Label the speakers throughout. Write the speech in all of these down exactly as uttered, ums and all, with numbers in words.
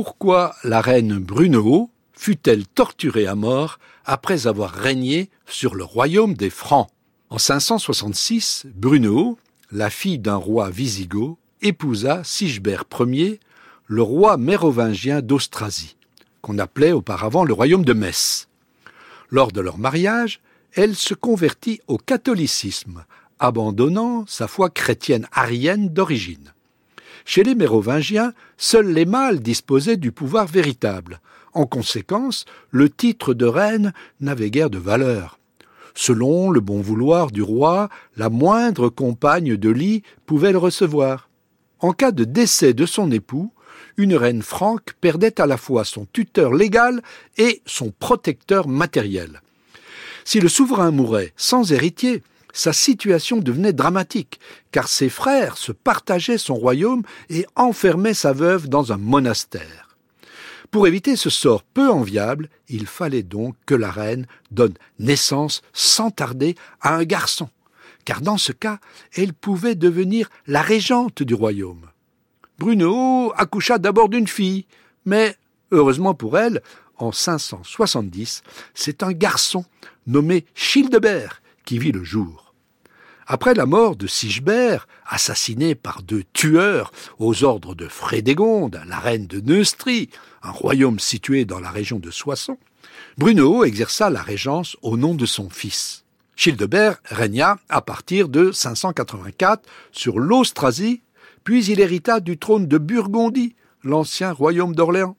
Speaker 1: Pourquoi la reine Brunehaut fut-elle torturée à mort après avoir régné sur le royaume des Francs? En cinq cent soixante-six, Brunehaut, la fille d'un roi wisigoth, épousa Sigebert Ier, le roi mérovingien d'Austrasie, qu'on appelait auparavant le royaume de Metz. Lors de leur mariage, elle se convertit au catholicisme, abandonnant sa foi chrétienne arienne d'origine. Chez les Mérovingiens, seuls les mâles disposaient du pouvoir véritable. En conséquence, le titre de reine n'avait guère de valeur. Selon le bon vouloir du roi, la moindre compagne de lit pouvait le recevoir. En cas de décès de son époux, une reine franque perdait à la fois son tuteur légal et son protecteur matériel. Si le souverain mourait sans héritier, sa situation devenait dramatique, car ses frères se partageaient son royaume et enfermaient sa veuve dans un monastère. Pour éviter ce sort peu enviable, il fallait donc que la reine donne naissance sans tarder à un garçon, car dans ce cas, elle pouvait devenir la régente du royaume. Brunehaut accoucha d'abord d'une fille, mais, heureusement pour elle, en cinq cent soixante-dix, c'est un garçon nommé Childebert qui vit le jour. Après la mort de Sigebert, assassiné par deux tueurs aux ordres de Frédégonde, la reine de Neustrie, un royaume situé dans la région de Soissons, Brunehaut exerça la régence au nom de son fils. Childebert régna à partir de cinq cent quatre-vingt-quatre sur l'Austrasie, puis il hérita du trône de Burgondie, l'ancien royaume d'Orléans.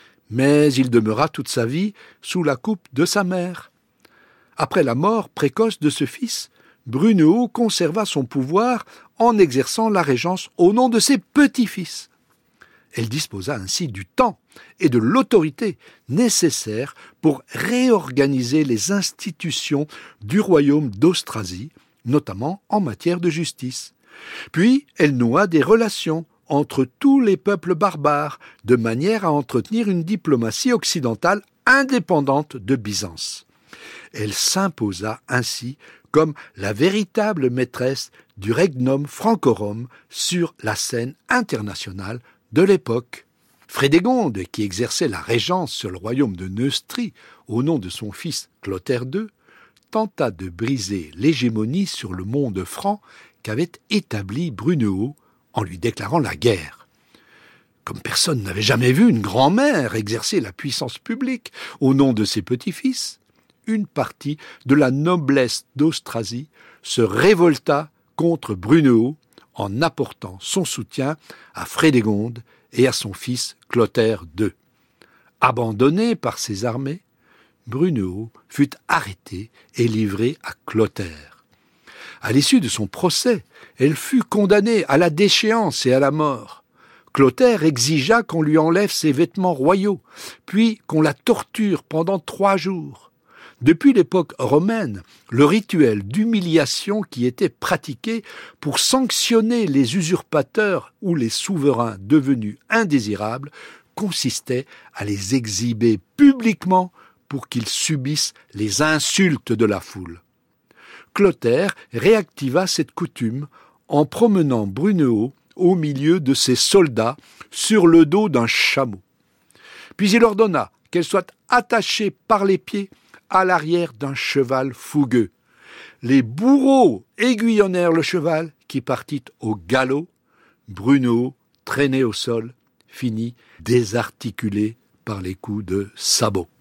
Speaker 1: Mais il demeura toute sa vie sous la coupe de sa mère. Après la mort précoce de ce fils, Brunehaut conserva son pouvoir en exerçant la régence au nom de ses petits-fils. Elle disposa ainsi du temps et de l'autorité nécessaires pour réorganiser les institutions du royaume d'Austrasie, notamment en matière de justice. Puis elle noua des relations entre tous les peuples barbares, de manière à entretenir une diplomatie occidentale indépendante de Byzance. Elle s'imposa ainsi comme la véritable maîtresse du regnum francorum sur la scène internationale de l'époque. Frédégonde, qui exerçait la régence sur le royaume de Neustrie au nom de son fils Clotaire deux, tenta de briser l'hégémonie sur le monde franc qu'avait établi Brunehaut en lui déclarant la guerre. Comme personne n'avait jamais vu une grand-mère exercer la puissance publique au nom de ses petits-fils, une partie de la noblesse d'Austrasie se révolta contre Brunehaut en apportant son soutien à Frédégonde et à son fils Clotaire deux. Abandonné par ses armées, Brunehaut fut arrêté et livré à Clotaire. À l'issue de son procès, elle fut condamnée à la déchéance et à la mort. Clotaire exigea qu'on lui enlève ses vêtements royaux, puis qu'on la torture pendant trois jours. Depuis l'époque romaine, le rituel d'humiliation qui était pratiqué pour sanctionner les usurpateurs ou les souverains devenus indésirables consistait à les exhiber publiquement pour qu'ils subissent les insultes de la foule. Clotaire réactiva cette coutume en promenant Brunehaut au milieu de ses soldats sur le dos d'un chameau. Puis il ordonna qu'elle soit attachée par les pieds à l'arrière d'un cheval fougueux. Les bourreaux aiguillonnèrent le cheval qui partit au galop. Brunehaut, traîné au sol, finit désarticulé par les coups de sabot.